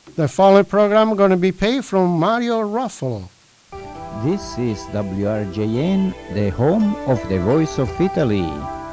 The following program going to be paid from Mario Ruffalo. This is WRJN, the home of the Voice of Italy.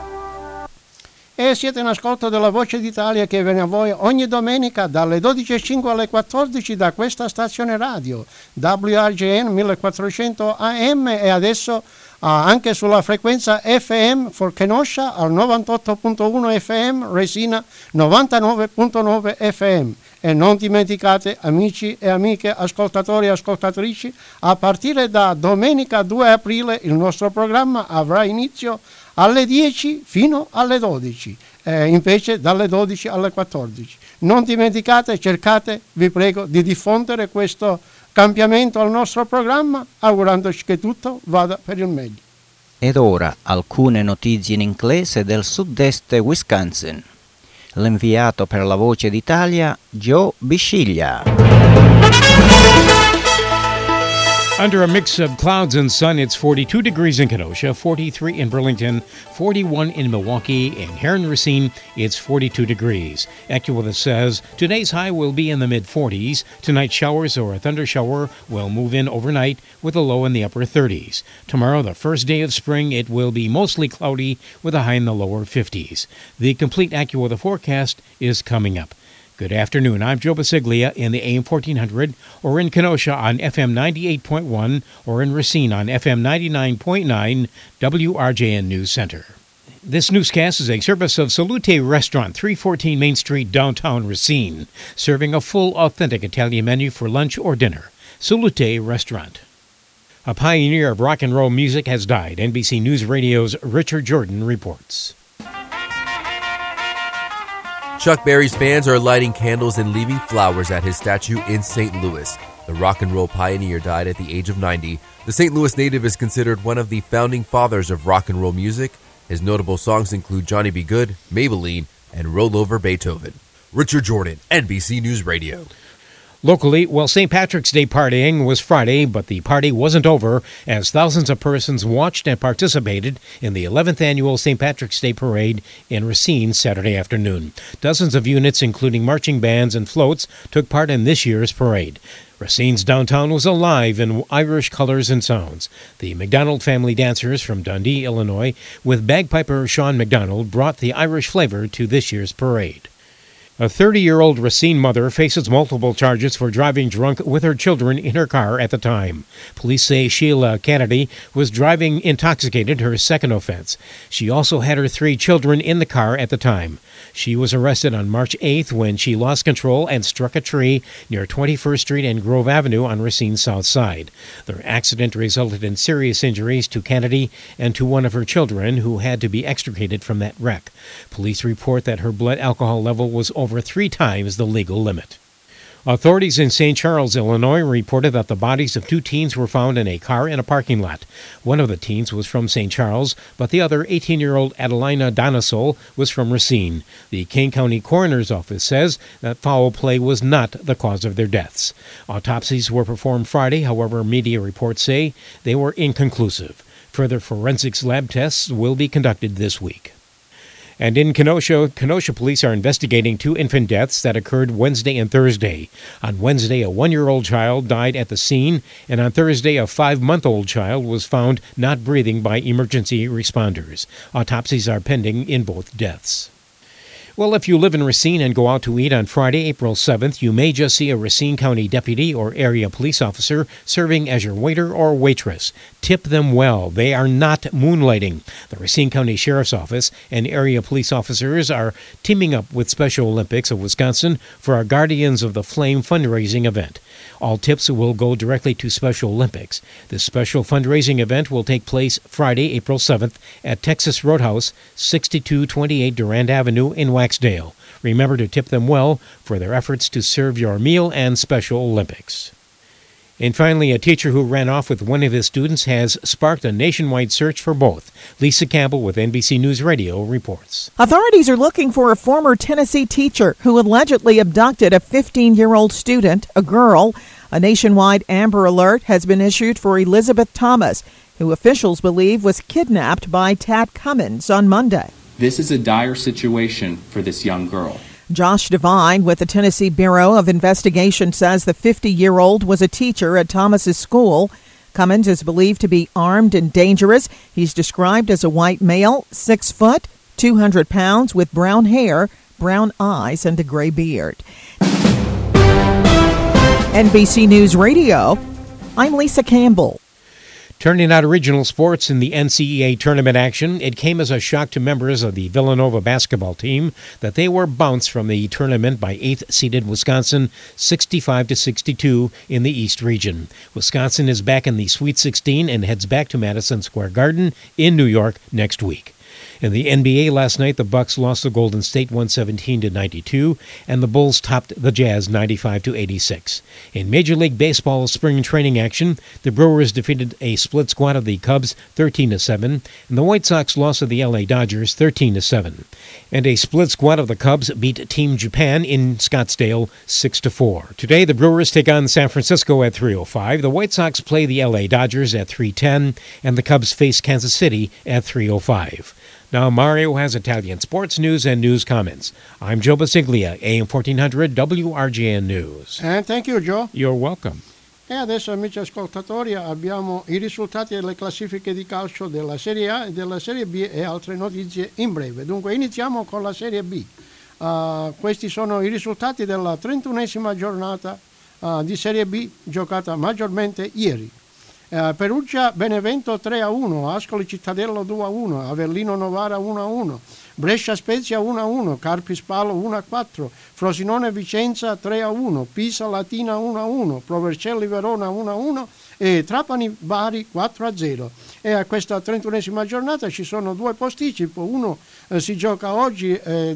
E siete in ascolto della Voce d'Italia che viene a voi ogni domenica dalle 12.05 alle 14 da questa stazione radio WRJN 1400 AM e adesso anche sulla frequenza FM for Kenosha al 98.1 FM, Resina 99.9 FM. E non dimenticate, amici e amiche, ascoltatori e ascoltatrici, a partire da domenica 2 aprile il nostro programma avrà inizio alle 10 fino alle 12, invece dalle 12 alle 14. Non dimenticate, cercate, vi prego, di diffondere questo cambiamento al nostro programma, augurandoci che tutto vada per il meglio. Ed ora alcune notizie in inglese del sud-est Wisconsin. L'inviato per la Voce d'Italia, Joe Bisciglia. Under a mix of clouds and sun, it's 42 degrees in Kenosha, 43 in Burlington, 41 in Milwaukee, and here in Racine, it's 42 degrees. AccuWeather says today's high will be in the mid-40s. Tonight, showers or a thunder shower will move in overnight with a low in the upper 30s. Tomorrow, the first day of spring, it will be mostly cloudy with a high in the lower 50s. The complete AccuWeather forecast is coming up. Good afternoon. I'm Joe Basiglia in the AM 1400, or in Kenosha on FM 98.1, or in Racine on FM 99.9, WRJN News Center. This newscast is a service of Salute Restaurant, 314 Main Street, downtown Racine, serving a full, authentic Italian menu for lunch or dinner. Salute Restaurant. A pioneer of rock and roll music has died. NBC News Radio's Richard Jordan reports. Chuck Berry's fans are lighting candles and leaving flowers at his statue in St. Louis. The rock and roll pioneer died at the age of 90. The St. Louis native is considered one of the founding fathers of rock and roll music. His notable songs include Johnny B. Good, Maybelline, and Roll Over Beethoven. Richard Jordan, NBC News Radio. Locally, St. Patrick's Day partying was Friday, but the party wasn't over as thousands of persons watched and participated in the 11th annual St. Patrick's Day parade in Racine Saturday afternoon. Dozens of units, including marching bands and floats, took part in this year's parade. Racine's downtown was alive in Irish colors and sounds. The McDonald family dancers from Dundee, Illinois, with bagpiper Sean McDonald, brought the Irish flavor to this year's parade. A 30-year-old Racine mother faces multiple charges for driving drunk with her children in her car at the time. Police say Sheila Kennedy was driving intoxicated, her second offense. She also had her 3 children in the car at the time. She was arrested on March 8th when she lost control and struck a tree near 21st Street and Grove Avenue on Racine's south side. The accident resulted in serious injuries to Kennedy and to one of her children, who had to be extricated from that wreck. Police report that her blood alcohol level was over 3 times the legal limit. Authorities in St. Charles, Illinois, reported that the bodies of 2 teens were found in a car in a parking lot. One of the teens was from St. Charles, but the other, 18-year-old Adelina Donosol, was from Racine. The Kane County Coroner's Office says that foul play was not the cause of their deaths. Autopsies were performed Friday, however, media reports say they were inconclusive. Further forensics lab tests will be conducted this week. And in Kenosha police are investigating 2 infant deaths that occurred Wednesday and Thursday. On Wednesday, a 1-year-old child died at the scene, and on Thursday, a 5-month-old child was found not breathing by emergency responders. Autopsies are pending in both deaths. Well, if you live in Racine and go out to eat on Friday, April 7th, you may just see a Racine County deputy or area police officer serving as your waiter or waitress. Tip them well. They are not moonlighting. The Racine County Sheriff's Office and area police officers are teaming up with Special Olympics of Wisconsin for our Guardians of the Flame fundraising event. All tips will go directly to Special Olympics. This special fundraising event will take place Friday, April 7th at Texas Roadhouse, 6228 Durand Avenue in Waxdale. Remember to tip them well for their efforts to serve your meal and Special Olympics. And finally, a teacher who ran off with one of his students has sparked a nationwide search for both. Lisa Campbell with NBC News Radio reports. Authorities are looking for a former Tennessee teacher who allegedly abducted a 15-year-old student, a girl. A nationwide Amber Alert has been issued for Elizabeth Thomas, who officials believe was kidnapped by Tad Cummins on Monday. This is a dire situation for this young girl. Josh Devine with the Tennessee Bureau of Investigation says the 50-year-old was a teacher at Thomas's school. Cummins is believed to be armed and dangerous. He's described as a white male, 6 foot, 200 pounds, with brown hair, brown eyes, and a gray beard. NBC News Radio, I'm Lisa Campbell. Turning out regional sports in the NCAA tournament action, it came as a shock to members of the Villanova basketball team that they were bounced from the tournament by 8th-seeded Wisconsin 65-62 in the East region. Wisconsin is back in the Sweet 16 and heads back to Madison Square Garden in New York next week. In the NBA last night, the Bucks lost to Golden State 117-92, and the Bulls topped the Jazz 95-86. In Major League Baseball spring training action, the Brewers defeated a split squad of the Cubs 13-7, and the White Sox lost to the LA Dodgers 13-7. And a split squad of the Cubs beat Team Japan in Scottsdale 6-4. Today, the Brewers take on San Francisco at 3:05. The White Sox play the LA Dodgers at 3:10, and the Cubs face Kansas City at 3:05. Now Mario has Italian sports news and news comments. I'm Joe Basiglia, AM 1400 WRGN News. And thank you, Joe. You're welcome. E adesso, amici ascoltatori, abbiamo i risultati delle classifiche di calcio della Serie A e della Serie B e altre notizie in breve. Dunque, iniziamo con la Serie B. Questi sono i risultati della 31esima giornata di Serie B, giocata maggiormente ieri. Perugia Benevento 3-1, Ascoli Cittadella 2-1, Avellino Novara 1-1, Brescia Spezia 1-1, Carpi Spalo 1-4, Frosinone Vicenza 3-1, Pisa Latina 1-1, Provercelli Verona 1-1 e Trapani Bari 4-0. E a questa 31esima giornata ci sono due posticipo, uno si gioca oggi,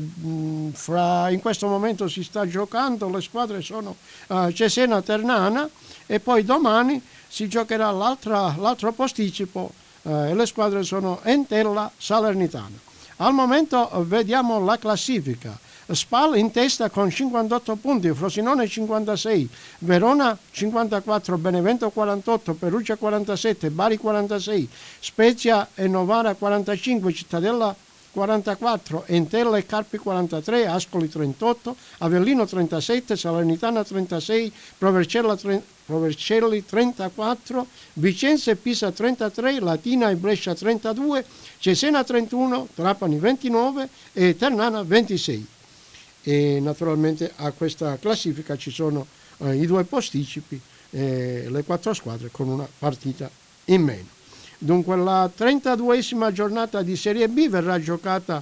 in questo momento si sta giocando, le squadre sono Cesena Ternana, e poi domani si giocherà l'altro posticipo e le squadre sono Entella Salernitana. Al momento vediamo la classifica. Spal in testa con 58 punti, Frosinone 56, Verona 54, Benevento 48, Perugia 47, Bari 46, Spezia e Novara 45, Cittadella 44, Entella e Carpi 43, Ascoli 38, Avellino 37, Salernitana 36, Provercelli 34, Vicenza e Pisa 33, Latina e Brescia 32, Cesena 31, Trapani 29 e Ternana 26. E naturalmente a questa classifica ci sono i due posticipi e le 4 squadre con una partita in meno. Dunque la 32esima giornata di Serie B verrà giocata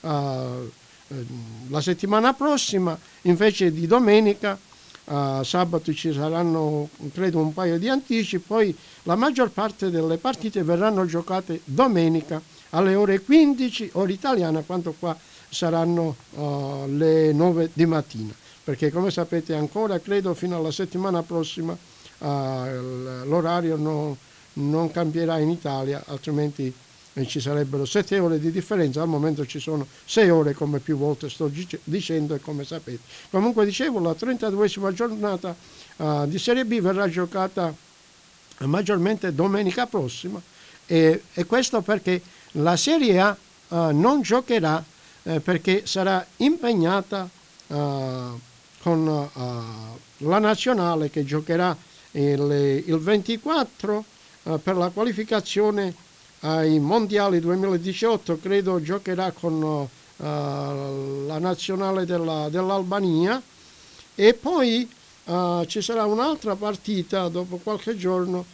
la settimana prossima, invece di domenica. Sabato ci saranno credo un paio di anticipi, poi la maggior parte delle partite verranno giocate domenica alle ore 15 ora italiana, quanto qua saranno le 9 di mattina, perché come sapete ancora credo fino alla settimana prossima l'orario non cambierà in Italia, altrimenti ci sarebbero 7 ore di differenza. Al momento ci sono 6 ore, come più volte sto dicendo e come sapete. Comunque dicevo, la 32esima giornata di Serie B verrà giocata maggiormente domenica prossima e questo perché la Serie A non giocherà perché sarà impegnata con la nazionale che giocherà il 24 per la qualificazione ai mondiali 2018, credo giocherà con la nazionale dell'Albania e poi ci sarà un'altra partita dopo qualche giorno,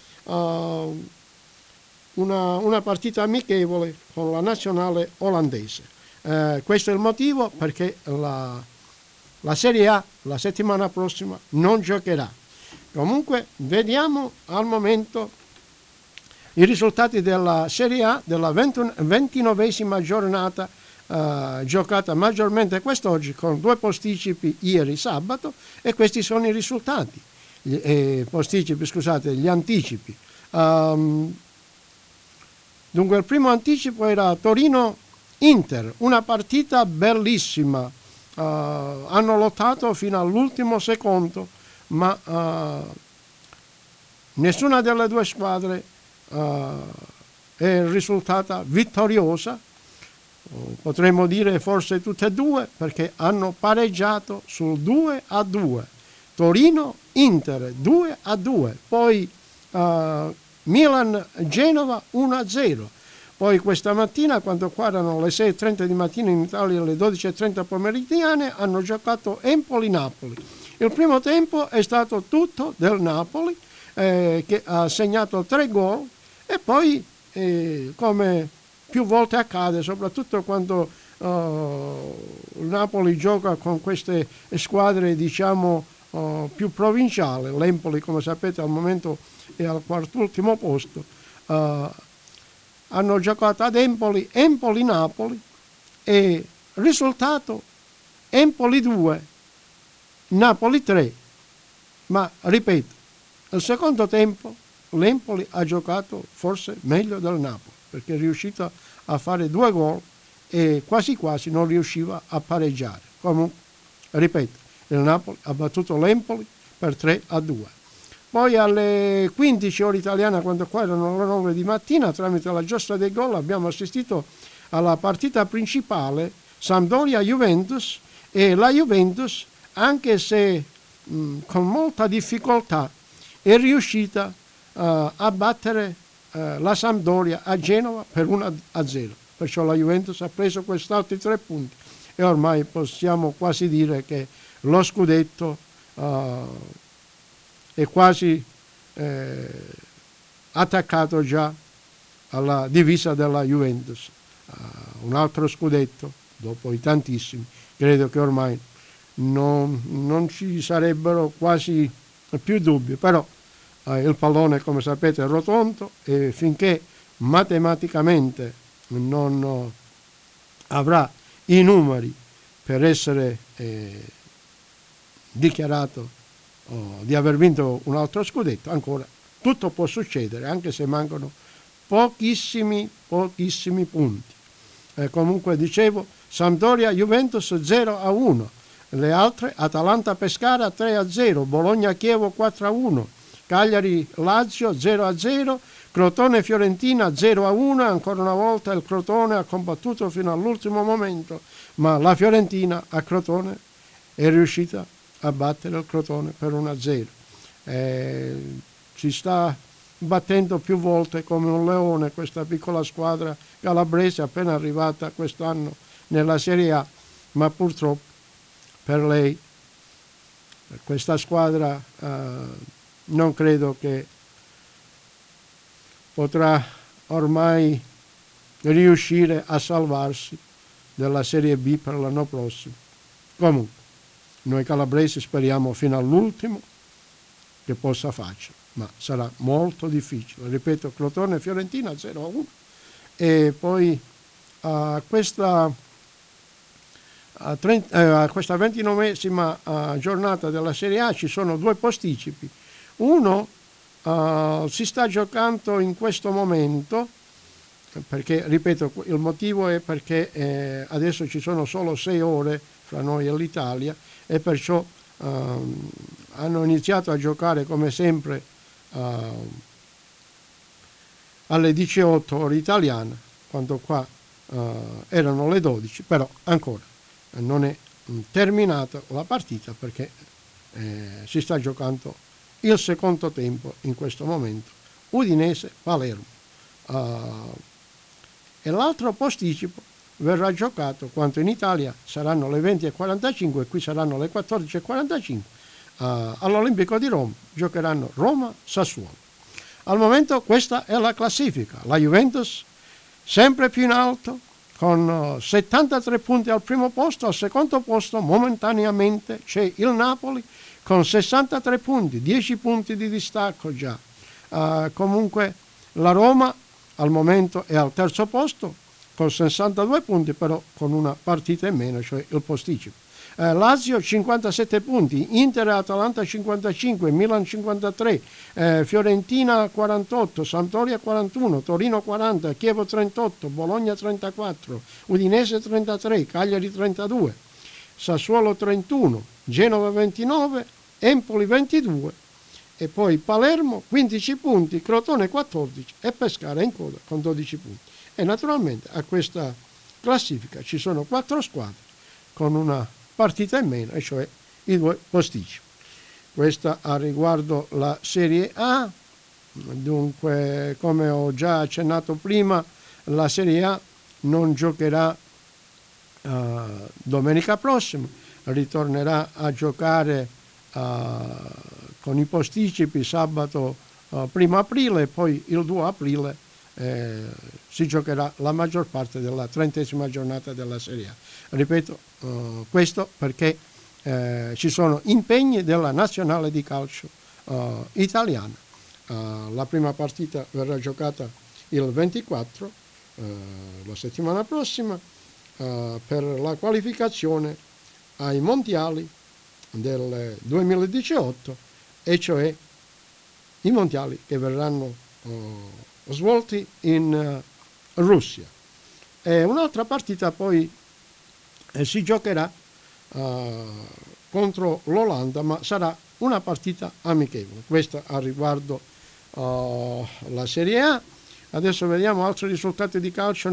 una partita amichevole con la nazionale olandese. Questo è il motivo perché la Serie A la settimana prossima non giocherà. Comunque vediamo al momento i risultati della Serie A della 29esima giornata giocata maggiormente quest'oggi con due posticipi ieri sabato, e questi sono i risultati, gli anticipi. Dunque il primo anticipo era Torino-Inter, una partita bellissima, hanno lottato fino all'ultimo secondo, ma nessuna delle due squadre è risultata vittoriosa. potremmo dire forse tutte e due, perché hanno pareggiato sul 2-2. Torino-Inter 2-2, poi Milan-Genova 1-0. Poi questa mattina, quando qua erano le 6:30 di mattina in Italia, alle 12:30 pomeridiane, hanno giocato Empoli-Napoli. Il primo tempo è stato tutto del Napoli, che ha segnato 3 gol, e poi, come più volte accade, soprattutto quando il Napoli gioca con queste squadre, diciamo, più provinciali. L'Empoli, come sapete, al momento è al quart'ultimo posto. Hanno giocato ad Empoli-Napoli, e risultato Empoli 2, Napoli 3. Ma ripeto, il secondo tempo l'Empoli ha giocato forse meglio del Napoli, perché è riuscito a fare 2 gol e quasi quasi non riusciva a pareggiare. Comunque, ripeto, il Napoli ha battuto l'Empoli per 3-2. Poi alle 15 ore italiana, quando qua erano le 9 di mattina, tramite la giostra dei gol abbiamo assistito alla partita principale Sampdoria-Juventus, e la Juventus, anche se con molta difficoltà, è riuscita a battere la Sampdoria a Genova per 1-0. Perciò la Juventus ha preso quest'altri 3 punti, e ormai possiamo quasi dire che lo scudetto è quasi attaccato già alla divisa della Juventus. Un altro scudetto, dopo i tantissimi, credo che ormai non ci sarebbero quasi più dubbi, però il pallone, come sapete, è rotondo, e finché matematicamente non avrà i numeri per essere dichiarato di aver vinto un altro scudetto, ancora tutto può succedere, anche se mancano pochissimi punti. Comunque dicevo, Sampdoria-Juventus 0-1, le altre Atalanta-Pescara 3-0, Bologna-Chievo 4-1, Cagliari-Lazio 0-0, Crotone-Fiorentina 0-1, ancora una volta il Crotone ha combattuto fino all'ultimo momento, ma la Fiorentina a Crotone è riuscita a battere il Crotone per 1-0. Si sta battendo più volte come un leone questa piccola squadra calabrese, appena arrivata quest'anno nella Serie A, ma purtroppo per lei, per questa squadra, non credo che potrà ormai riuscire a salvarsi dalla Serie B per l'anno prossimo. Comunque, noi calabresi speriamo fino all'ultimo che possa farci, ma sarà molto difficile. Ripeto, Crotone e Fiorentina 0-1, e poi a questa 29esima giornata della Serie A ci sono 2 posticipi. Uno si sta giocando in questo momento, perché, ripeto, il motivo è perché adesso ci sono solo 6 ore fra noi e l'Italia, e perciò hanno iniziato a giocare come sempre alle 18 ore italiane, quando qua erano le 12, però ancora non è terminata la partita, perché si sta giocando il secondo tempo in questo momento, Udinese-Palermo. E l'altro posticipo verrà giocato quando in Italia saranno le 20:45 e qui saranno le 14:45. All'Olimpico di Roma giocheranno Roma-Sassuolo. Al momento questa è la classifica. La Juventus sempre più in alto con 73 punti al primo posto. Al secondo posto momentaneamente c'è il Napoli con 63 punti, 10 punti di distacco già. Comunque la Roma al momento è al terzo posto con 62 punti, però con una partita in meno, cioè il posticipo. Lazio 57 punti, Inter e Atalanta 55, Milan 53, Fiorentina 48, Sampdoria 41, Torino 40, Chievo 38, Bologna 34, Udinese 33, Cagliari 32, Sassuolo 31, Genova 29, Empoli 22, e poi Palermo 15 punti, Crotone 14 e Pescara in coda con 12 punti. E naturalmente a questa classifica ci sono 4 squadre con una partita in meno, e cioè i 2 posticipi. Questa a riguardo la Serie A. Dunque, come ho già accennato prima, la Serie A non giocherà domenica prossima, ritornerà a giocare con i posticipi sabato 1 aprile, e poi il 2 aprile si giocherà la maggior parte della 30ª giornata della Serie A. Ripeto, questo perché ci sono impegni della nazionale di calcio italiana. La prima partita verrà giocata il 24, la settimana prossima, per la qualificazione ai mondiali del 2018, e cioè i mondiali che verranno svolti in Russia. E un'altra partita poi si giocherà contro l'Olanda, ma sarà una partita amichevole. Questa a riguardo la Serie A. Adesso vediamo altri risultati di calcio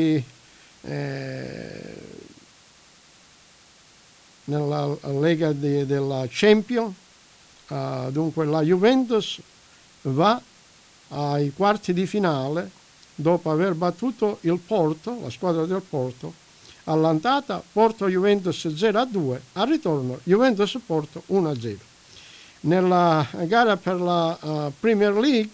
nella Lega della Champions. Dunque la Juventus va ai quarti di finale dopo aver battuto il Porto, la squadra del Porto, all'andata Porto-Juventus 0-2, al ritorno Juventus-Porto 1-0. Nella gara per la Premier League,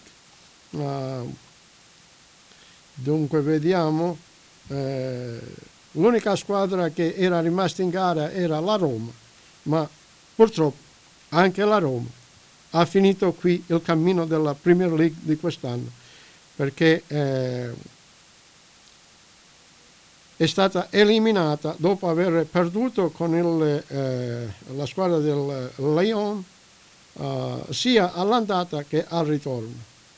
dunque vediamo, l'unica squadra che era rimasta in gara era la Roma, ma purtroppo anche la Roma ha finito qui il cammino della Premier League di quest'anno, perché è stata eliminata dopo aver perduto con la squadra del Lyon sia all'andata che al ritorno.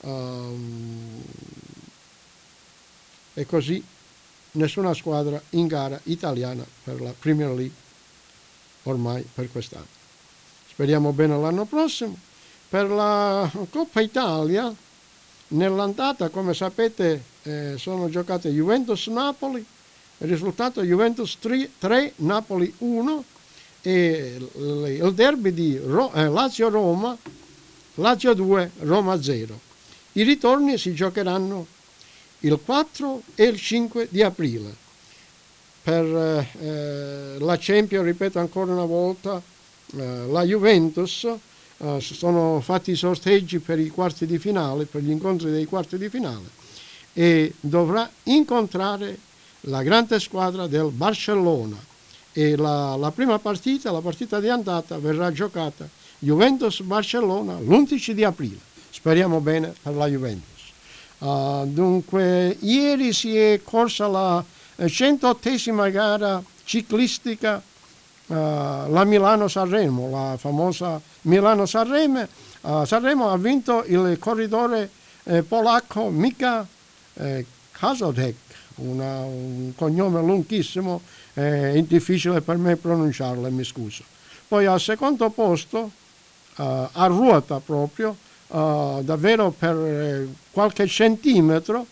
E così nessuna squadra in gara italiana per la Premier League ormai per quest'anno. Speriamo bene l'anno prossimo. Per la Coppa Italia, nell'andata, come sapete, sono giocate Juventus-Napoli, il risultato Juventus 3, Napoli 1, e il derby di Lazio-Roma, Lazio 2, Roma 0. I ritorni si giocheranno il 4 e il 5 di aprile. Per la Champions, ripeto ancora una volta, la Juventus, sono fatti i sorteggi per i quarti di finale, per gli incontri dei quarti di finale, e dovrà incontrare la grande squadra del Barcellona, e la prima partita, la partita di andata, verrà giocata Juventus-Barcellona l'11 di aprile. Speriamo bene per la Juventus. Dunque, ieri si è corsa la 108ª gara ciclistica, la Milano-Sanremo, la famosa Milano-Sanremo. Sanremo ha vinto il corridore polacco Mika Kazodek, un cognome lunghissimo, è difficile per me pronunciarlo, mi scuso. Poi al secondo posto, a ruota proprio, davvero per qualche centimetro,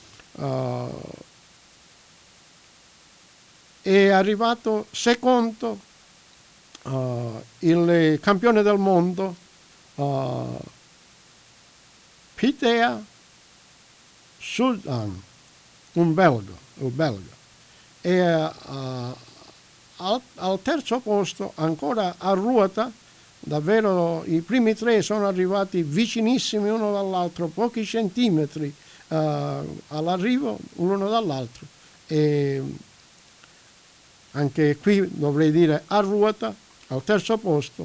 è arrivato secondo il campione del mondo Pitea Sudan, il belga, e al terzo posto, ancora a ruota, davvero i primi 3 sono arrivati vicinissimi uno dall'altro, pochi centimetri all'arrivo l'uno dall'altro, e anche qui dovrei dire a ruota, al terzo posto,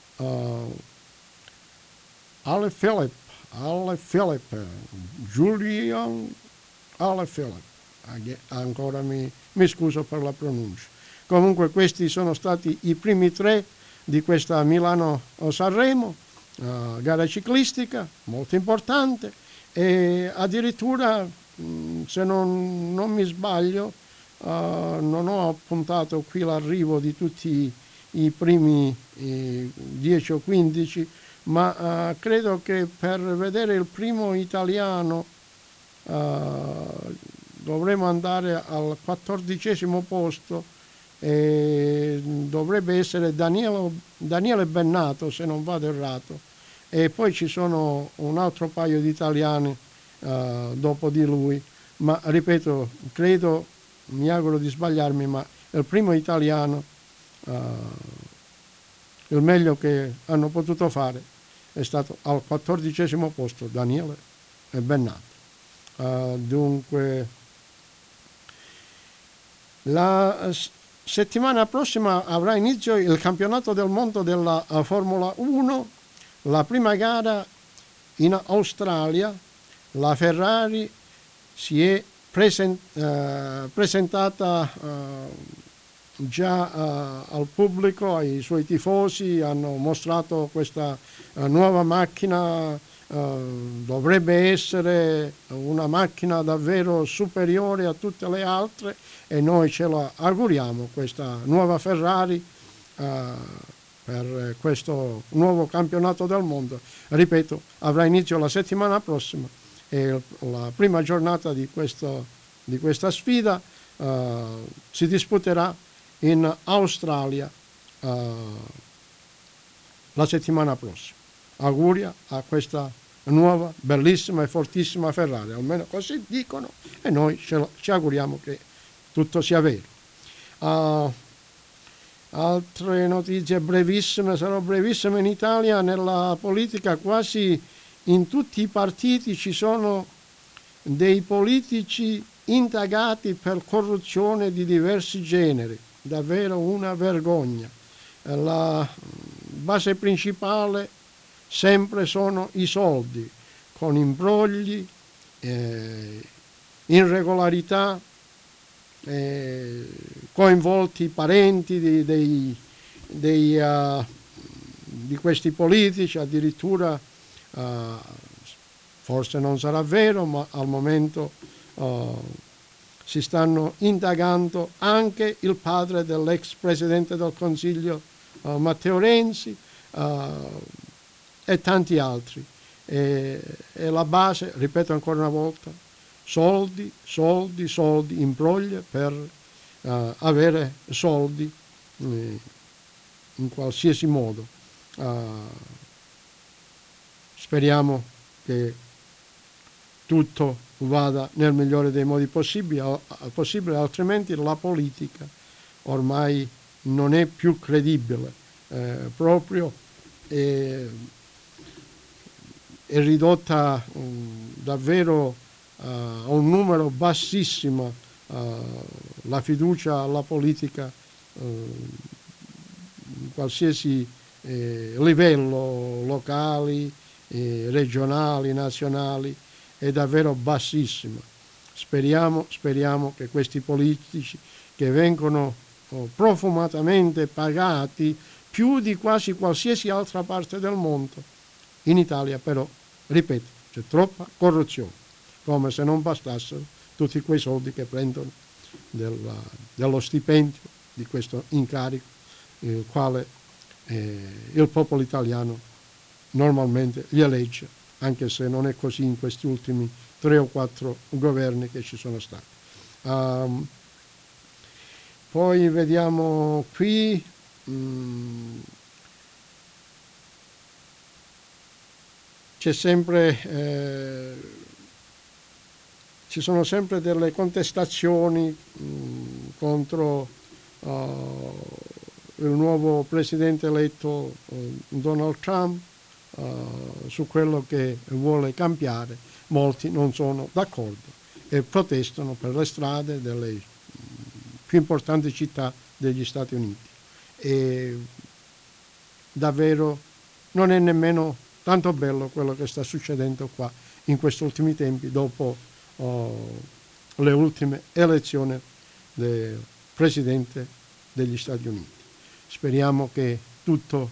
Alaphilippe, Julian Alaphilippe, ancora mi scuso per la pronuncia. Comunque questi sono stati i primi 3 di questa Milano-Sanremo, gara ciclistica molto importante, e addirittura, se non mi sbaglio, non ho appuntato qui l'arrivo di tutti i primi 10 o 15, ma credo che per vedere il primo italiano dovremo andare al 14° posto e dovrebbe essere Daniele Bennato, se non vado errato, e poi ci sono un altro paio di italiani dopo di lui, ma ripeto, credo, mi auguro di sbagliarmi, ma il primo italiano, il meglio che hanno potuto fare è stato al 14° posto Daniele Bennato. Dunque la settimana prossima avrà inizio il campionato del mondo della Formula 1, la prima gara in Australia. La Ferrari si è presentata già al pubblico, ai suoi tifosi, hanno mostrato questa nuova macchina. Dovrebbe essere una macchina davvero superiore a tutte le altre e noi ce la auguriamo, questa nuova Ferrari, per questo nuovo campionato del mondo. Ripeto, avrà inizio la settimana prossima e la prima giornata di questa sfida si disputerà in Australia la settimana prossima. Auguri a questa nuova, bellissima e fortissima Ferrari, almeno così dicono, e noi ci auguriamo che tutto sia vero. Altre notizie brevissime, sarò brevissime. In Italia, nella politica, quasi in tutti i partiti ci sono dei politici indagati per corruzione di diversi generi, davvero una vergogna. La base principale sempre sono i soldi, con imbrogli, irregolarità, coinvolti parenti di questi politici, addirittura forse non sarà vero, ma al momento si stanno indagando anche il padre dell'ex presidente del Consiglio Matteo Renzi e tanti altri. E la base, ripeto ancora una volta, soldi, soldi, soldi, imbrogli per avere soldi in qualsiasi modo. Speriamo che tutto vada nel migliore dei modi possibili, altrimenti la politica ormai non è più credibile, proprio è ridotta davvero a un numero bassissimo la fiducia alla politica in qualsiasi livello, locali, regionali, nazionali, è davvero bassissima. Speriamo che questi politici, che vengono profumatamente pagati più di quasi qualsiasi altra parte del mondo, in Italia però, ripeto, c'è troppa corruzione, come se non bastassero tutti quei soldi che prendono dello stipendio di questo incarico, il quale il popolo italiano normalmente gli elegge, anche se non è così in questi ultimi 3 o 4 governi che ci sono stati. Poi vediamo qui, c'è sempre, ci sono sempre delle contestazioni contro il nuovo presidente eletto Donald Trump, su quello che vuole cambiare. Molti non sono d'accordo e protestano per le strade delle più importanti città degli Stati Uniti. E davvero non è nemmeno tanto bello quello che sta succedendo qua in questi ultimi tempi, dopo le ultime elezioni del presidente degli Stati Uniti. Speriamo che tutto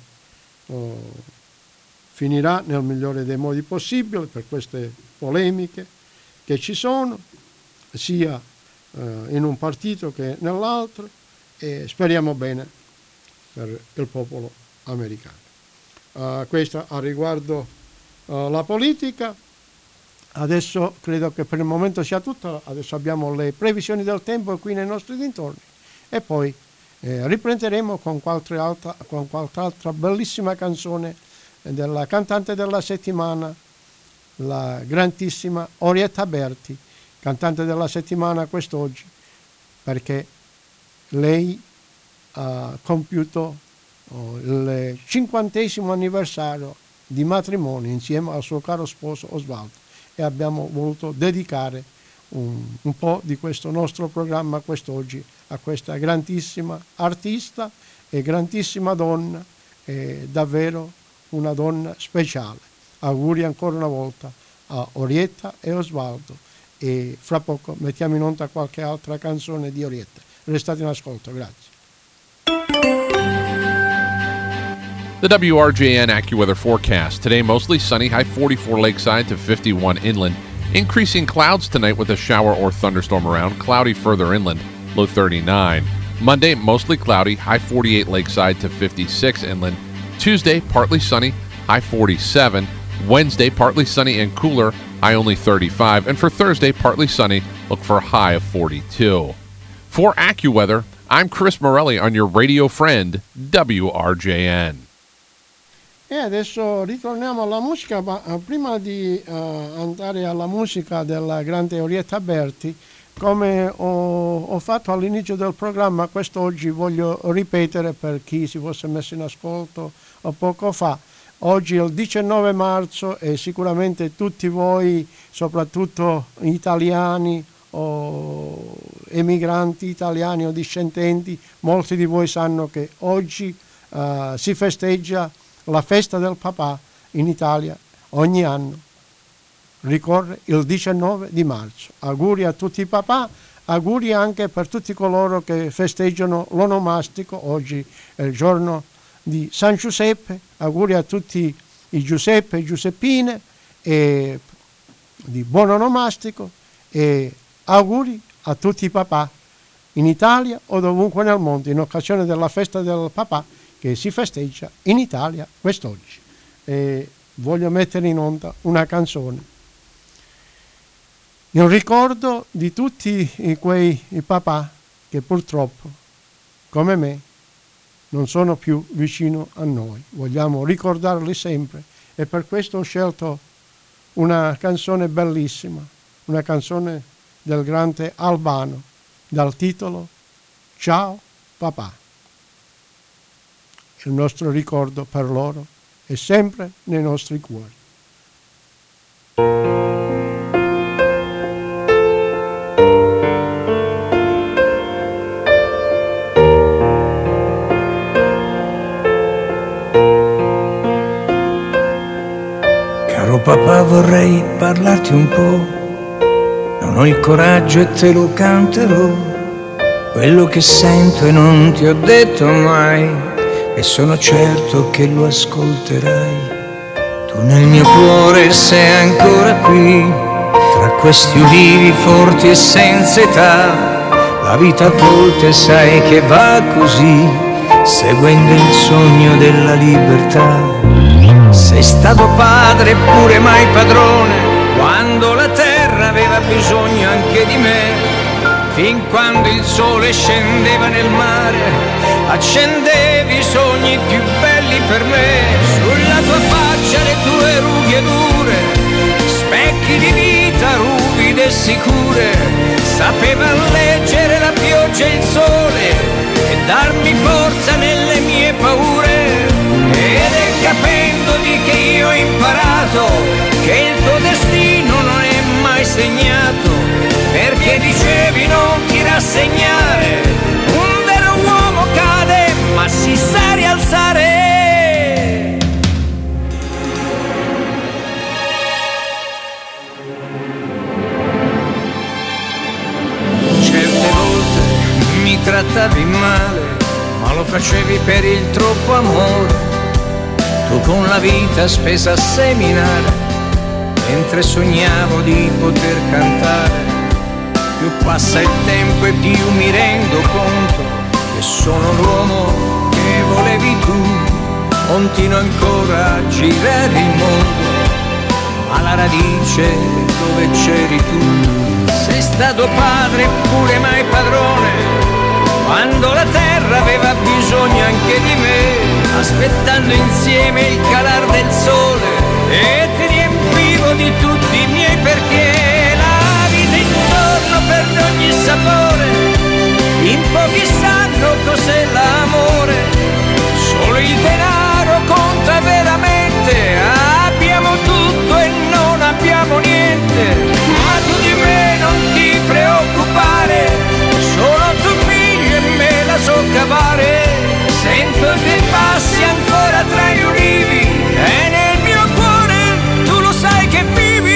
finirà nel migliore dei modi possibili per queste polemiche che ci sono, sia in un partito che nell'altro, e speriamo bene per il popolo americano. Questo a riguardo la politica. Adesso credo che per il momento sia tutto. Adesso abbiamo le previsioni del tempo qui nei nostri dintorni e poi riprenderemo con qualche altra bellissima canzone della cantante della settimana, la grandissima Orietta Berti, cantante della settimana quest'oggi, perché lei ha compiuto il 50° anniversario di matrimonio insieme al suo caro sposo Osvaldo e abbiamo voluto dedicare un po' di questo nostro programma quest'oggi a questa grandissima artista e grandissima donna, davvero una donna speciale. Auguri ancora una volta a Orietta e Osvaldo e fra poco mettiamo in onda qualche altra canzone di Orietta. Restate in ascolto, grazie. The WRJN AccuWeather forecast. Today, mostly sunny, high 44 lakeside to 51 inland. Increasing clouds tonight with a shower or thunderstorm around. Cloudy further inland, low 39. Monday, mostly cloudy, high 48 lakeside to 56 inland. Tuesday, partly sunny, high 47. Wednesday, partly sunny and cooler, high only 35. And for Thursday, partly sunny, look for a high of 42. For AccuWeather, I'm Chris Morelli on your radio friend, WRJN. E adesso ritorniamo alla musica, ma prima di andare alla musica della grande Orietta Berti, come ho fatto all'inizio del programma, quest'oggi voglio ripetere per chi si fosse messo in ascolto poco fa. Oggi è il 19 marzo e sicuramente tutti voi, soprattutto italiani o emigranti italiani o discendenti, molti di voi sanno che oggi si festeggia la festa del papà in Italia. Ogni anno ricorre il 19 di marzo. Auguri a tutti i papà, auguri anche per tutti coloro che festeggiano l'onomastico. Oggi è il giorno di San Giuseppe, auguri a tutti i Giuseppe e Giuseppine e di buon onomastico e auguri a tutti i papà in Italia o dovunque nel mondo in occasione della festa del papà che si festeggia in Italia quest'oggi. E voglio mettere in onda una canzone in ricordo di tutti quei papà che purtroppo, come me, non sono più vicino a noi. Vogliamo ricordarli sempre e per questo ho scelto una canzone bellissima, una canzone del grande Albano, dal titolo Ciao papà. Il nostro ricordo per loro è sempre nei nostri cuori. Caro papà, vorrei parlarti un po', non ho il coraggio e te lo canterò, quello che sento e non ti ho detto mai, e sono certo che lo ascolterai. Tu nel mio cuore sei ancora qui, tra questi ulivi forti e senza età. La vita a volte sai che va così, seguendo il sogno della libertà. Sei stato padre eppure mai padrone, quando la terra aveva bisogno anche di me. Fin quando il sole scendeva nel mare, accendevi i sogni più belli per me. Sulla tua faccia le tue rughe dure, specchi di vita ruvide e sicure, sapevano leggere la pioggia e il sole e darmi forza nelle mie paure. Ed è capendoli che io ho imparato che il tuo destino non è mai segnato, perché dicevi non ti rassegnare, un vero uomo cade ma si sa rialzare. Certe volte mi trattavi male, ma lo facevi per il troppo amore. Tu con la vita spesa a seminare, mentre sognavo di poter cantare. Più passa il tempo e più mi rendo conto che sono l'uomo che volevi tu. Continuo ancora a girare il mondo, ma la radice dove c'eri tu. Sei stato padre pure mai padrone, quando la terra aveva bisogno anche di me, aspettando insieme il calar del sole, e ti riempivo di tutti i miei perché. La vita intorno perde ogni sapore, in pochi sanno cos'è l'amore, solo il denaro conta veramente, abbiamo tutto e non abbiamo niente, ma tu di me non ti preoccupare, sono tuo figlio e me la so cavare, sento che passi ancora tra gli ulivi e nel mio cuore tu lo sai che vivi.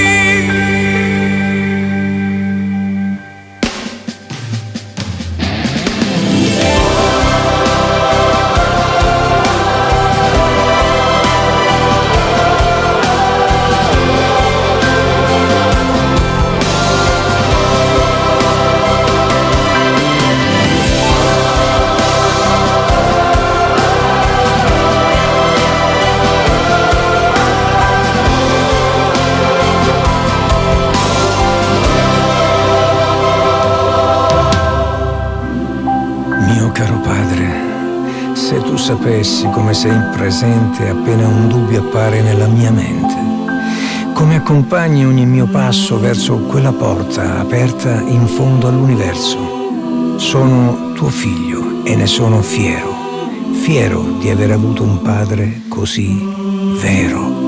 Se tu sapessi come sei presente appena un dubbio appare nella mia mente, come accompagni ogni mio passo verso quella porta aperta in fondo all'universo. Sono tuo figlio e ne sono fiero, fiero di aver avuto un padre così vero.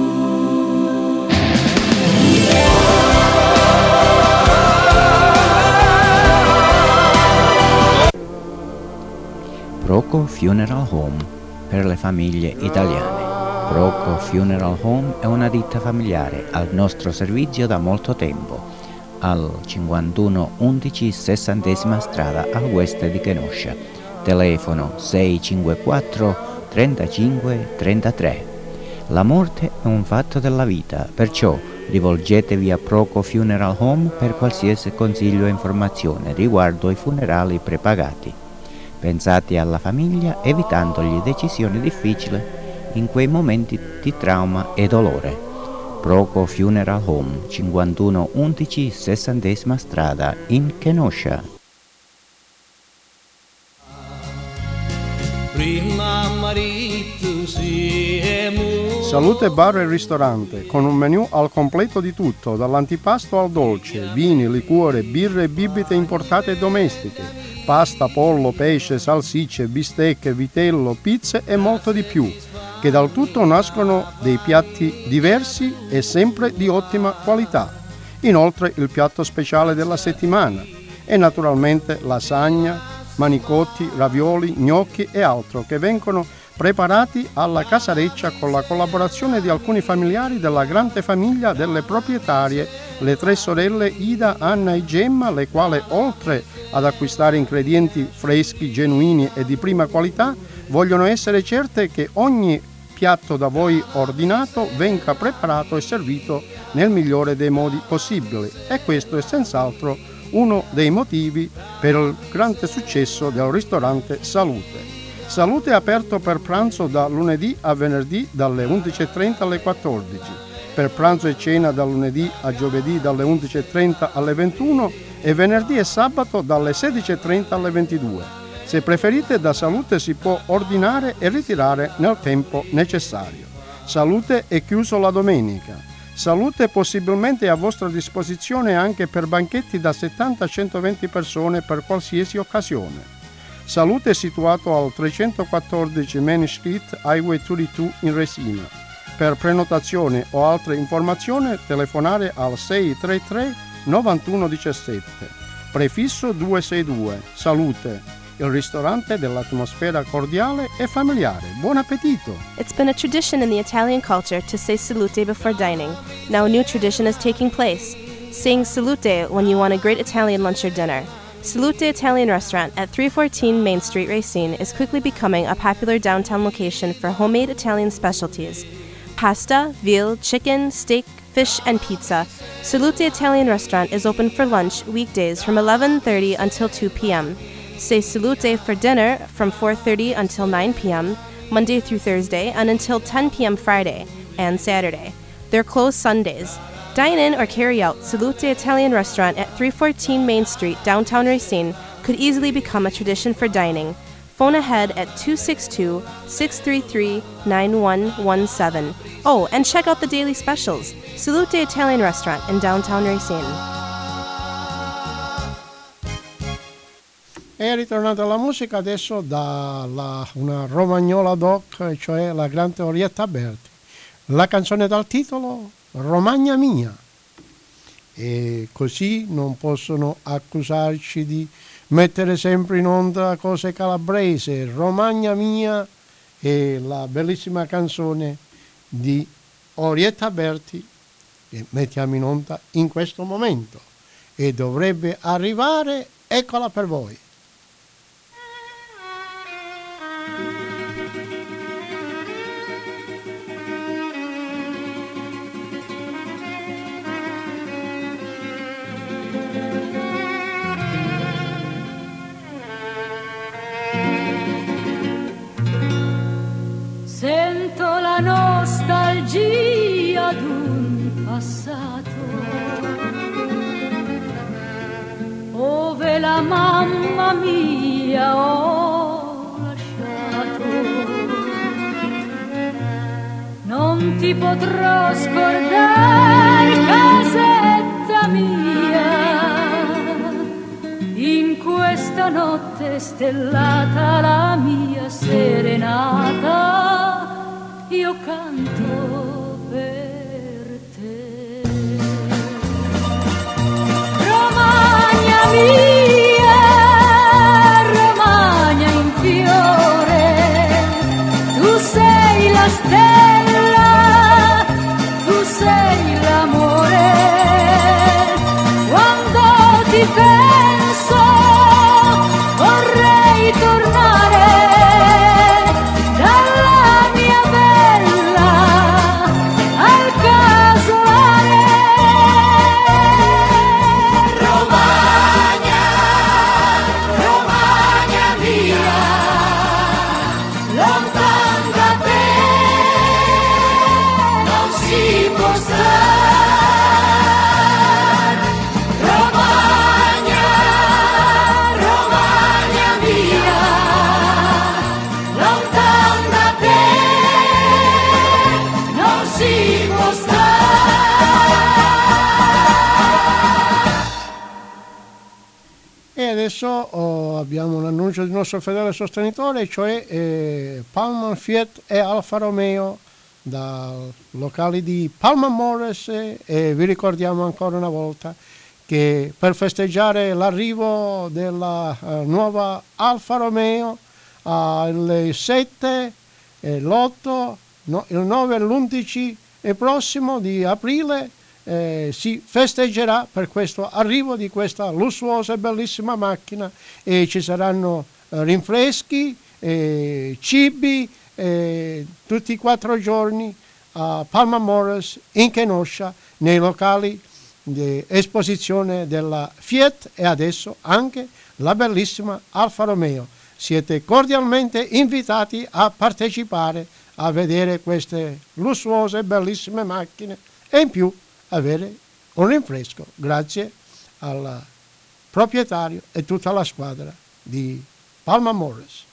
Proco Funeral Home per le famiglie italiane. Proco Funeral Home è una ditta familiare al nostro servizio da molto tempo, al 5111 60ª strada a west di Kenosha. Telefono 654 35 33. La morte è un fatto della vita, perciò rivolgetevi a Proco Funeral Home per qualsiasi consiglio e informazione riguardo ai funerali prepagati. Pensate alla famiglia evitandogli decisioni difficili in quei momenti di trauma e dolore. Proco Funeral Home, 5111 60ª strada in Kenosha. Salute Bar e Ristorante, con un menù al completo di tutto, dall'antipasto al dolce, vini, liquore, birre e bibite importate e domestiche, pasta, pollo, pesce, salsicce, bistecche, vitello, pizze e molto di più, che dal tutto nascono dei piatti diversi e sempre di ottima qualità. Inoltre il piatto speciale della settimana e naturalmente lasagna, manicotti, ravioli, gnocchi e altro che vengono preparati alla casareccia con la collaborazione di alcuni familiari della grande famiglia delle proprietarie, le tre sorelle Ida, Anna e Gemma, le quali oltre ad acquistare ingredienti freschi, genuini e di prima qualità, vogliono essere certe che ogni piatto da voi ordinato venga preparato e servito nel migliore dei modi possibili, e questo è senz'altro uno dei motivi per il grande successo del ristorante Salute. Salute è aperto per pranzo da lunedì a venerdì dalle 11:30 alle 14, per pranzo e cena da lunedì a giovedì dalle 11:30 alle 21 e venerdì e sabato dalle 16:30 alle 22. Se preferite, da Salute si può ordinare e ritirare nel tempo necessario. Salute è chiuso la domenica. Salute possibilmente è a vostra disposizione anche per banchetti da 70 a 120 persone per qualsiasi occasione. Salute è situato al 314 Main Street, Highway 32 in Resina. Per prenotazione o altre informazioni telefonare al 633 9117. Prefisso 262. Salute, il ristorante dell'atmosfera cordiale e familiare. Buon appetito! It's been a tradition in the Italian culture to say salute before dining. Now a new tradition is taking place, saying salute when you want a great Italian lunch or dinner. Salute Italian Restaurant at 314 Main Street, Racine is quickly becoming a popular downtown location for homemade Italian specialties. Pasta, veal, chicken, steak, fish, and pizza. Salute Italian Restaurant is open for lunch weekdays from 11:30 until 2 p.m. Say salute for dinner from 4:30 until 9 p.m., Monday through Thursday, and until 10 p.m. Friday and Saturday. They're closed Sundays. Dine in or carry out, Salute Italian Restaurant at 314 Main Street, downtown Racine, could easily become a tradition for dining. Phone ahead at 262-633-9117. Oh, and check out the daily specials. Salute Italian Restaurant in downtown Racine. È ritornata la musica adesso da una romagnola doc, cioè la grande Orietta Berti. La canzone dal titolo Romagna mia. E così non possono accusarci di mettere sempre in onda cose calabrese. Romagna mia è la bellissima canzone di Orietta Berti che mettiamo in onda in questo momento e dovrebbe arrivare, eccola per voi. Sento la nostalgia d'un passato, ove la mamma mia ho lasciato. Non ti potrò scordare, casetta mia, in questa notte stellata la mia serenata. Io canto per te. Romagna mia, Romagna in fiore, tu sei la stella, tu sei l'amore. Quando ti penso vorrei tornare dalla mia bella al casolare. Romagna, Romagna mia, lontan da te non si può stare. Romagna, Romagna mia, lontan da te non si può stare. E adesso abbiamo un annuncio del nostro fedele sostenitore, cioè Pullman Fiat e Alfa Romeo dal locale di Pullman Morris, e vi ricordiamo ancora una volta che per festeggiare l'arrivo della nuova Alfa Romeo il 7, l'8, il 9 e l'11 prossimo di aprile si festeggerà per questo arrivo di questa lussuosa e bellissima macchina, e ci saranno rinfreschi, cibi tutti i 4 giorni a Pullman Morris in Kenosha, nei locali di esposizione della Fiat e adesso anche la bellissima Alfa Romeo. Siete cordialmente invitati a partecipare, a vedere queste lussuose e bellissime macchine e in più avere un rinfresco grazie al proprietario e tutta la squadra di Pullman Morris.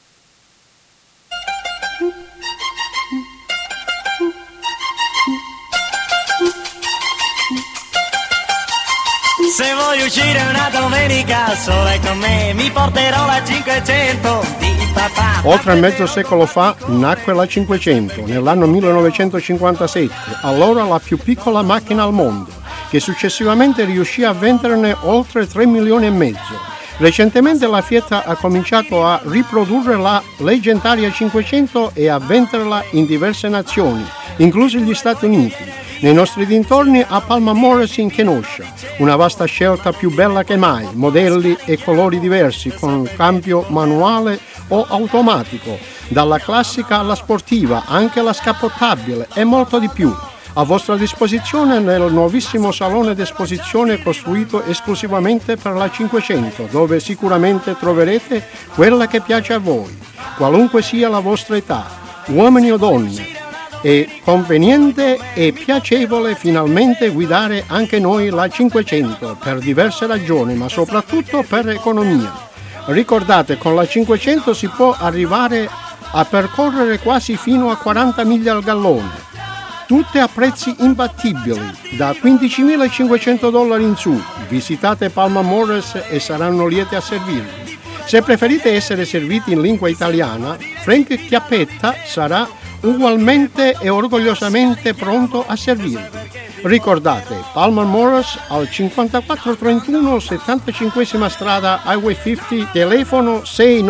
Se voglio uscire una domenica sola con me, mi porterò la 500 di papà. Oltre mezzo secolo fa nacque la 500, nell'anno 1957, allora la più piccola macchina al mondo, che successivamente riuscì a venderne oltre 3 milioni e mezzo. Recentemente la Fiat ha cominciato a riprodurre la leggendaria 500 e a venderla in diverse nazioni, inclusi gli Stati Uniti. Nei nostri dintorni a Pullman Morris in Kenosha, una vasta scelta più bella che mai, modelli e colori diversi con cambio manuale o automatico, dalla classica alla sportiva, anche la scappottabile e molto di più. A vostra disposizione nel nuovissimo salone d'esposizione costruito esclusivamente per la 500, dove sicuramente troverete quella che piace a voi, qualunque sia la vostra età, uomini o donne. È conveniente e piacevole finalmente guidare anche noi la 500 per diverse ragioni, ma soprattutto per economia. Ricordate, con la 500 si può arrivare a percorrere quasi fino a 40 miglia al gallone, tutte a prezzi imbattibili, da $15.500 in su. Visitate Palma Motors e saranno liete a servirvi. Se preferite essere serviti in lingua italiana, Frank Chiappetta sarà ugualmente e orgogliosamente pronto a servirvi. Ricordate, Palma Motors al 5431 75esima strada Highway 50, telefono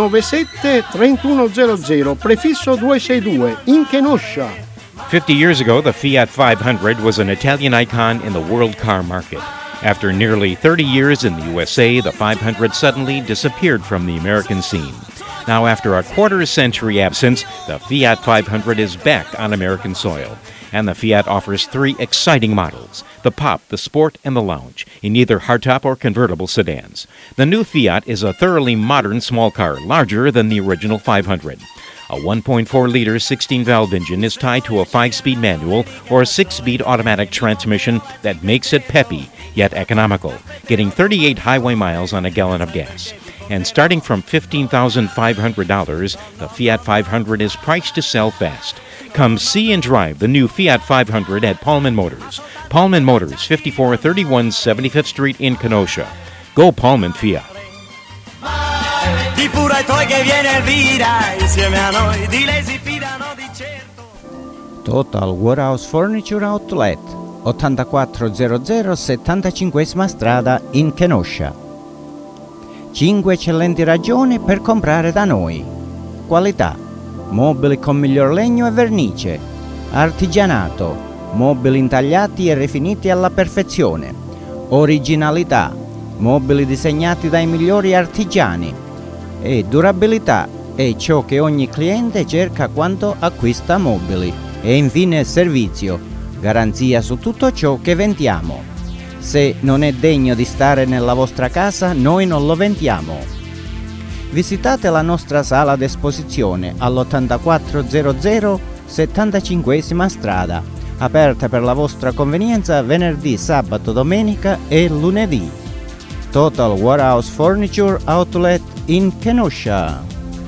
697-3100, prefisso 262, in Kenosha. 50 years ago, the Fiat 500 was an Italian icon in the world car market. After nearly 30 years in the USA, the 500 suddenly disappeared from the American scene. Now, after a quarter-century absence, the Fiat 500 is back on American soil. And the Fiat offers 3 exciting models, the Pop, the Sport, and the Lounge, in either hardtop or convertible sedans. The new Fiat is a thoroughly modern small car, larger than the original 500. A 1.4-liter 16-valve engine is tied to a 5-speed manual or a 6-speed automatic transmission that makes it peppy, yet economical, getting 38 highway miles on a gallon of gas. And starting from $15,500, the Fiat 500 is priced to sell fast. Come see and drive the new Fiat 500 at Paulman Motors. Paulman Motors, 5431 75th Street in Kenosha. Go Paulman Fiat. Di pure ai tuoi che viene Elvira, insieme a noi, di lei si fidano di certo. Total Warehouse Furniture Outlet, 8400 75esima strada in Kenosha. 5 eccellenti ragioni per comprare da noi. Qualità: mobili con miglior legno e vernice. Artigianato: mobili intagliati e rifiniti alla perfezione. Originalità: mobili disegnati dai migliori artigiani. E durabilità è ciò che ogni cliente cerca quando acquista mobili. E infine servizio: garanzia su tutto ciò che vendiamo. Se non è degno di stare nella vostra casa, noi non lo vendiamo. Visitate la nostra sala d'esposizione all'8400 75esima strada, aperta per la vostra convenienza venerdì, sabato, domenica e lunedì. Total Warehouse Furniture Outlet in Kenosha.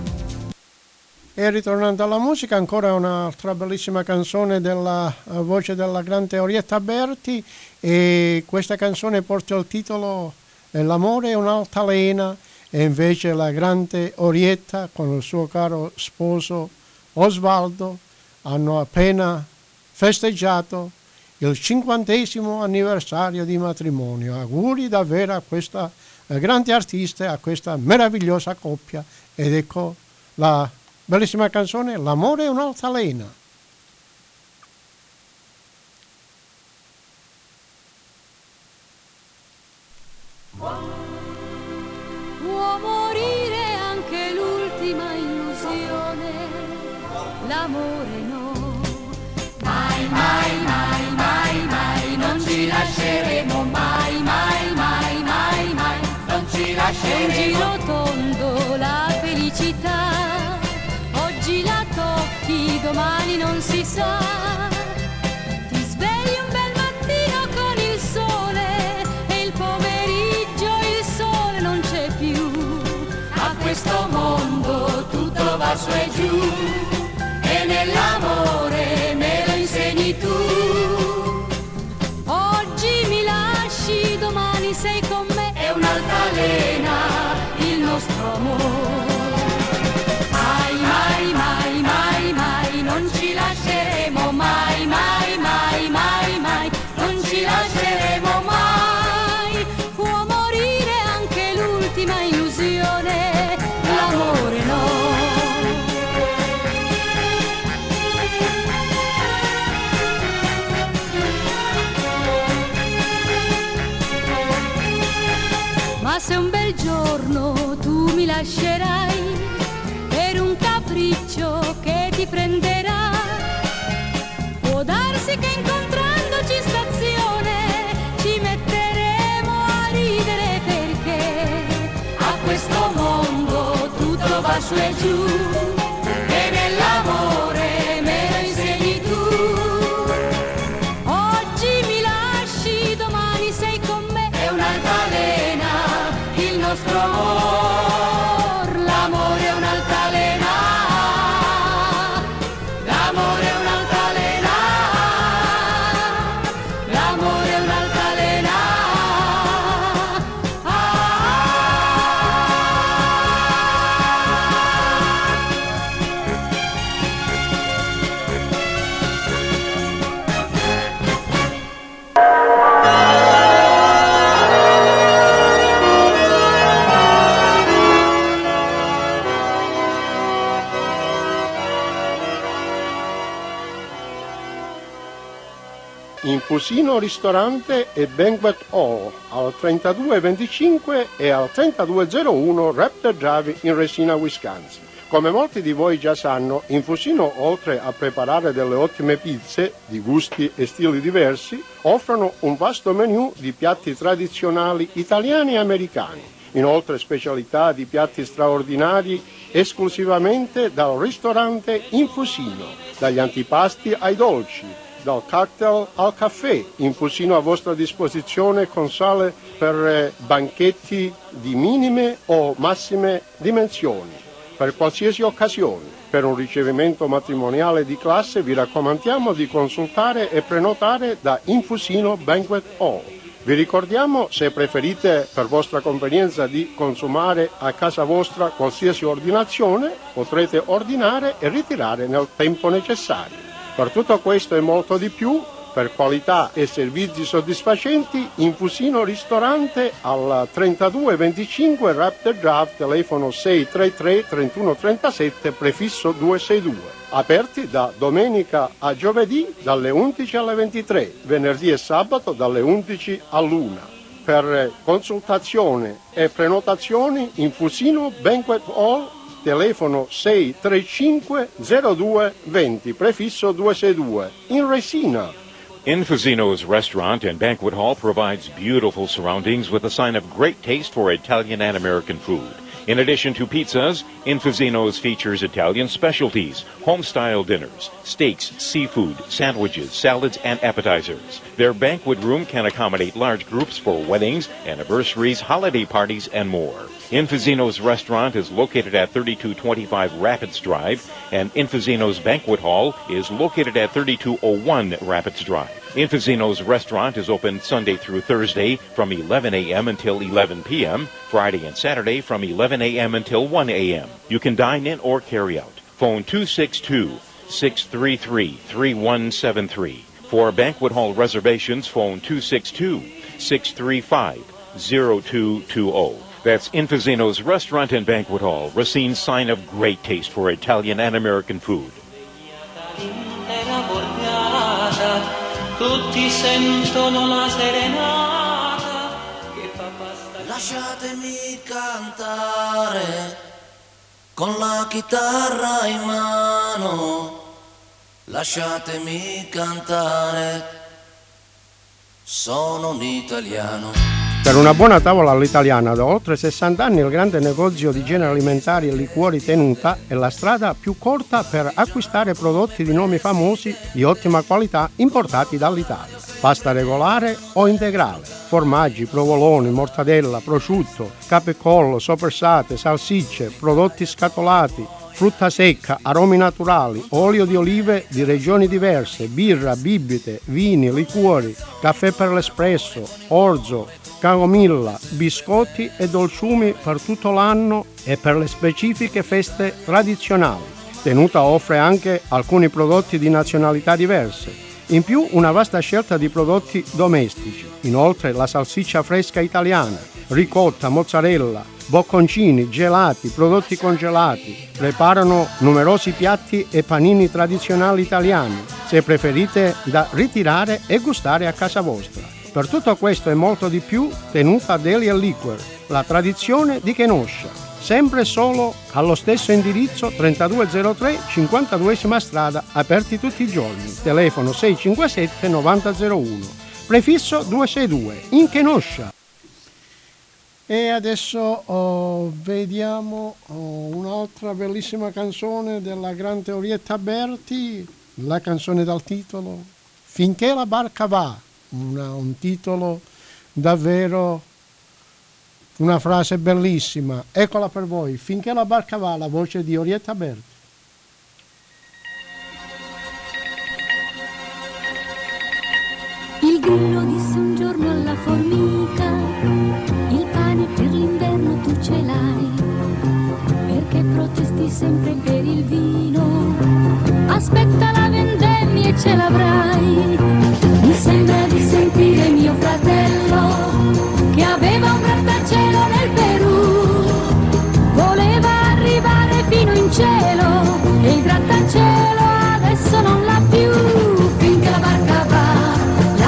E ritornando alla musica, ancora un'altra bellissima canzone della voce della grande Orietta Berti, e questa canzone porta il titolo L'amore è un'altalena, e invece la grande Orietta con il suo caro sposo Osvaldo hanno appena festeggiato il 50° anniversario di matrimonio. Auguri davvero a questa grande artista, a questa meravigliosa coppia, ed ecco la bellissima canzone L'amore è un'altalena. Può morire anche l'ultima illusione, l'amore no. Mai, mai, mai, mai, mai, non ci lasceremo mai, mai, mai, mai, mai, non ci lasceremo. È un giro tondo la felicità, oggi la tocchi, domani non si sa. Ti svegli un bel mattino con il sole e il pomeriggio il sole non c'è più. A questo mondo tutto va su e giù e nell'amore me lo insegni tu. Oggi mi lasci, domani sei con me, è un'altalena il nostro amore. Mai, mai, mai, mai, mai, non ci lasceremo mai, mai, mai, mai, mai, non ci lasceremo mai. Può morire anche l'ultima illusione, l'amore no. Ma se un bel giorno tu mi lascerai per un capriccio che ti prenderà, può darsi che incontrandoci in stazione ci metteremo a ridere, perché a questo mondo tutto va su e giù e nell'amore me lo insegni tu. Infusino Ristorante e Banquet Hall al 3225 e al 3201 Raptor Drive in Resina, Wisconsin. Come molti di voi già sanno, Infusino, oltre a preparare delle ottime pizze di gusti e stili diversi, offrono un vasto menù di piatti tradizionali italiani e americani. Inoltre specialità di piatti straordinari esclusivamente dal ristorante Infusino, dagli antipasti ai dolci, dal cocktail al caffè. Infusino a vostra disposizione con sale per banchetti di minime o massime dimensioni, per qualsiasi occasione. Per un ricevimento matrimoniale di classe vi raccomandiamo di consultare e prenotare da Infusino Banquet Hall. Vi ricordiamo, se preferite per vostra convenienza di consumare a casa vostra qualsiasi ordinazione, potrete ordinare e ritirare nel tempo necessario. Per tutto questo e molto di più, per qualità e servizi soddisfacenti, Infusino Ristorante al 3225 Raptor Drive, telefono 633 3137, prefisso 262. Aperti da domenica a giovedì dalle 11 alle 23, venerdì e sabato dalle 11 all'1. Per consultazione e prenotazioni, Infusino Banquet Hall, telefono 635 02 20, prefisso 262, in Resina. Infusino's restaurant and banquet hall provides beautiful surroundings with a sign of great taste for Italian and American food. In addition to pizzas, Infusino's features Italian specialties, home-style dinners, steaks, seafood, sandwiches, salads, and appetizers. Their banquet room can accommodate large groups for weddings, anniversaries, holiday parties, and more. Infusino's restaurant is located at 3225 Rapids Drive, and Infusino's banquet hall is located at 3201 Rapids Drive. Infusino's restaurant is open Sunday through Thursday from 11 a.m. until 11 p.m., Friday and Saturday from 11 a.m. until 1 a.m. You can dine in or carry out. Phone 262-633-3173. For banquet hall reservations, phone 262-635-0220. That's Infusino's Restaurant and Banquet Hall, Racine's sign of great taste for Italian and American food. Tutti sentono la serenata che fa basta. Lasciatemi cantare con la chitarra in mano. Lasciatemi cantare, sono un italiano. Per una buona tavola all'italiana da oltre 60 anni il grande negozio di generi alimentari e liquori Tenuta è la strada più corta per acquistare prodotti di nomi famosi di ottima qualità importati dall'Italia. Pasta regolare o integrale, formaggi, provoloni, mortadella, prosciutto, capecollo, soppressate, salsicce, prodotti scatolati, frutta secca, aromi naturali, olio di olive di regioni diverse, birra, bibite, vini, liquori, caffè per l'espresso, orzo, camomilla, biscotti e dolciumi per tutto l'anno e per le specifiche feste tradizionali. Tenuta offre anche alcuni prodotti di nazionalità diverse. In più una vasta scelta di prodotti domestici. Inoltre la salsiccia fresca italiana, ricotta, mozzarella, bocconcini, gelati, prodotti congelati. Preparano numerosi piatti e panini tradizionali italiani, se preferite da ritirare e gustare a casa vostra. Per tutto questo e molto di più, Tenuta Deli & Liquor, la tradizione di Kenosha. Sempre solo allo stesso indirizzo 3203 52esima strada, aperti tutti i giorni. Telefono 657 9001. Prefisso 262 in Kenosha. E adesso vediamo un'altra bellissima canzone della grande Orietta Berti, la canzone dal titolo Finché la barca va. Un titolo davvero, una frase bellissima. Eccola per voi, Finché la barca va, la voce di Orietta Berti. Il grillo disse un giorno alla formica: il pane per l'inverno tu ce l'hai, perché protesti sempre per il vino? Aspetta la vendemmia e ce l'avrai. Mi sembra di sentire mio fratello che aveva un grattacielo nel Perù, voleva arrivare fino in cielo e il grattacielo adesso non l'ha più. Finché la barca va,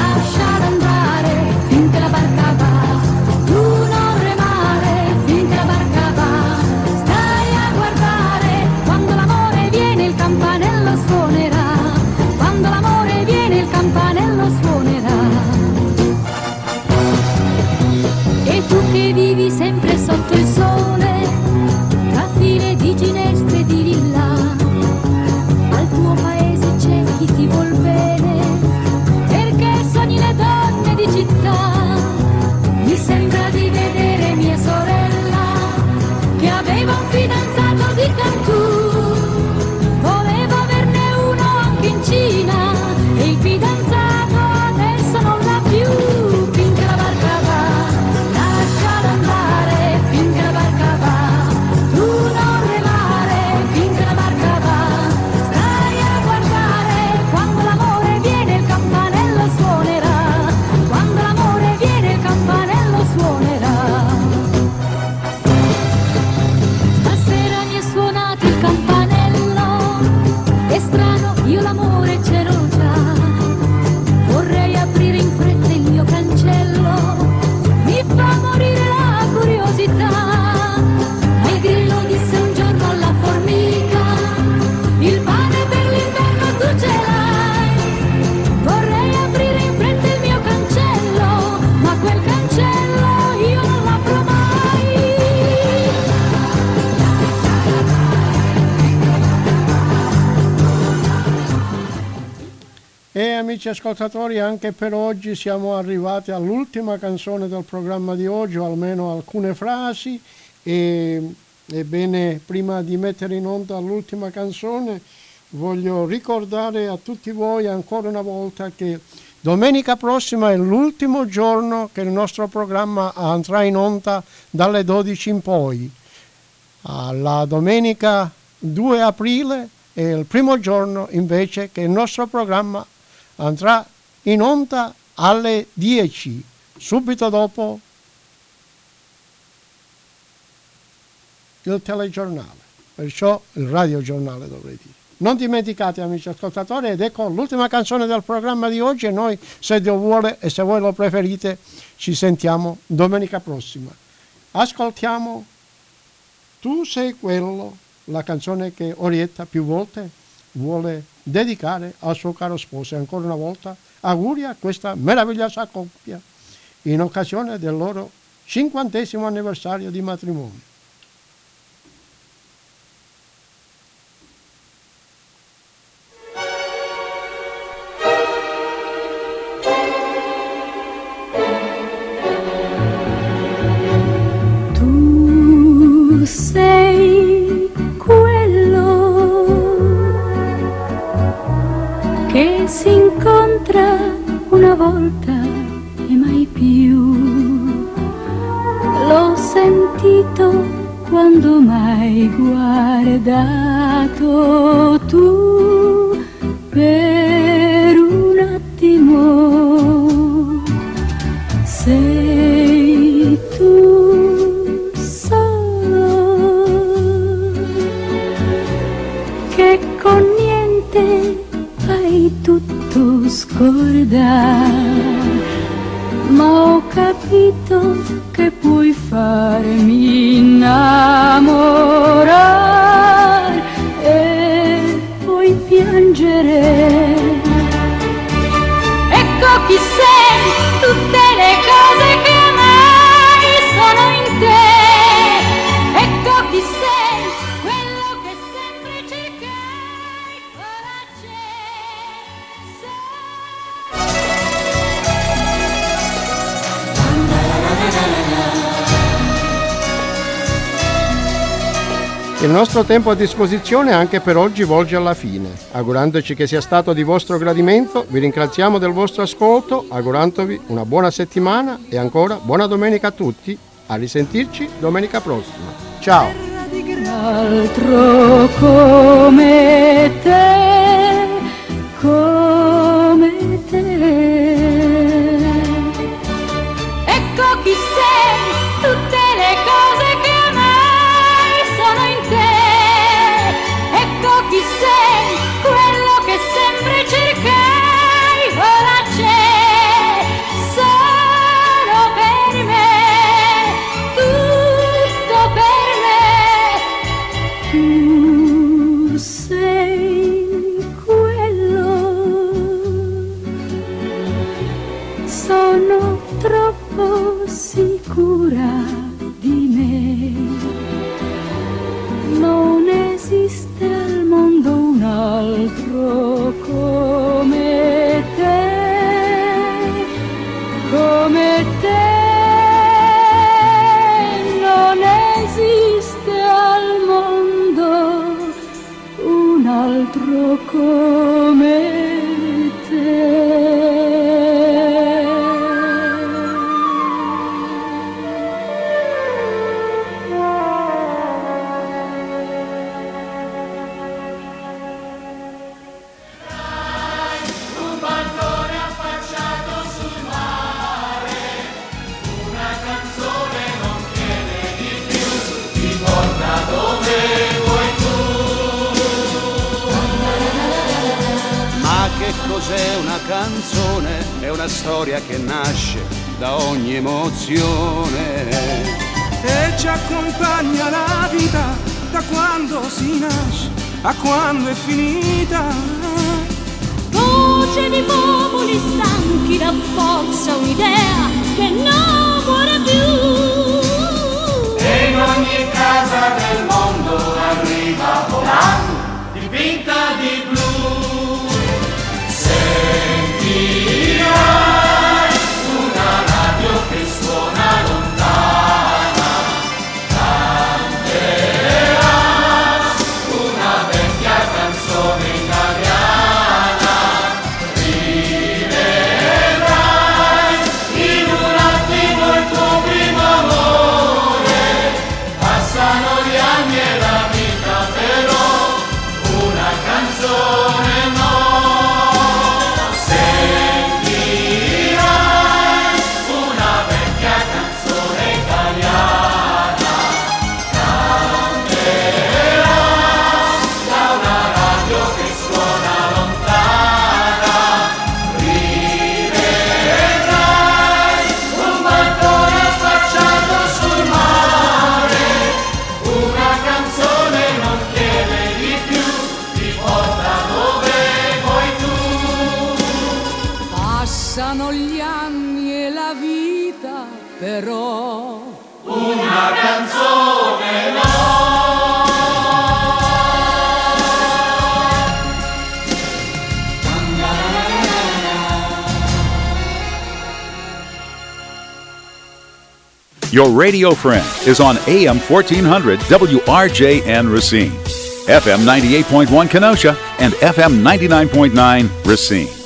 amici ascoltatori, anche per oggi siamo arrivati all'ultima canzone del programma di oggi, o almeno alcune frasi. Ebbene, prima di mettere in onda l'ultima canzone, voglio ricordare a tutti voi ancora una volta che domenica prossima è l'ultimo giorno che il nostro programma andrà in onda dalle 12 in poi. La domenica 2 aprile è il primo giorno invece che il nostro programma andrà in onda alle 10, subito dopo il telegiornale, perciò il radiogiornale dovrei dire. Non dimenticate, amici ascoltatori, ed ecco l'ultima canzone del programma di oggi, e noi, se Dio vuole e se voi lo preferite, ci sentiamo domenica prossima. Ascoltiamo Tu sei quello, la canzone che Orietta più volte vuole dedicare al suo caro sposo. E ancora una volta auguri a questa meravigliosa coppia in occasione del loro 50° anniversario di matrimonio. Tu sei quello che si incontra una volta e mai più. L'ho sentito quando m'hai guardato tu per un attimo. Sei tu solo che con niente fai tutto scordare, ma ho capito che puoi farmi innamorare e poi piangere. Ecco chi sei, tutte le cose che mai sono in te. Ecco chi sei, quello che sempre cercai, ora c'è. Il nostro tempo a disposizione anche per oggi volge alla fine. Augurandoci che sia stato di vostro gradimento, vi ringraziamo del vostro ascolto, augurandovi una buona settimana e ancora buona domenica a tutti. A risentirci domenica prossima. Ciao! Altro come te, come te. Ecco chi sei, tutte le cose che mai sono in te. Ecco chi sei, quello che sempre cercai, ora c'è. Solo per me, tutto per me. Tu sei quello. Sono troppo sicura di me. Non esiste al mondo un altro come te, come te. Non esiste al mondo un altro come te. Cos'è una canzone? È una storia che nasce da ogni emozione e ci accompagna la vita da quando si nasce a quando è finita. Voce di popoli stanchi da forza un'idea che non muore più. E in ogni casa del mondo arriva volando dipinta di blu. Senti passano gli anni e la vita, però una canzone no. Your radio friend is on AM 1400 WRJN Racine, FM 98.1 Kenosha, and FM 99.9 Racine.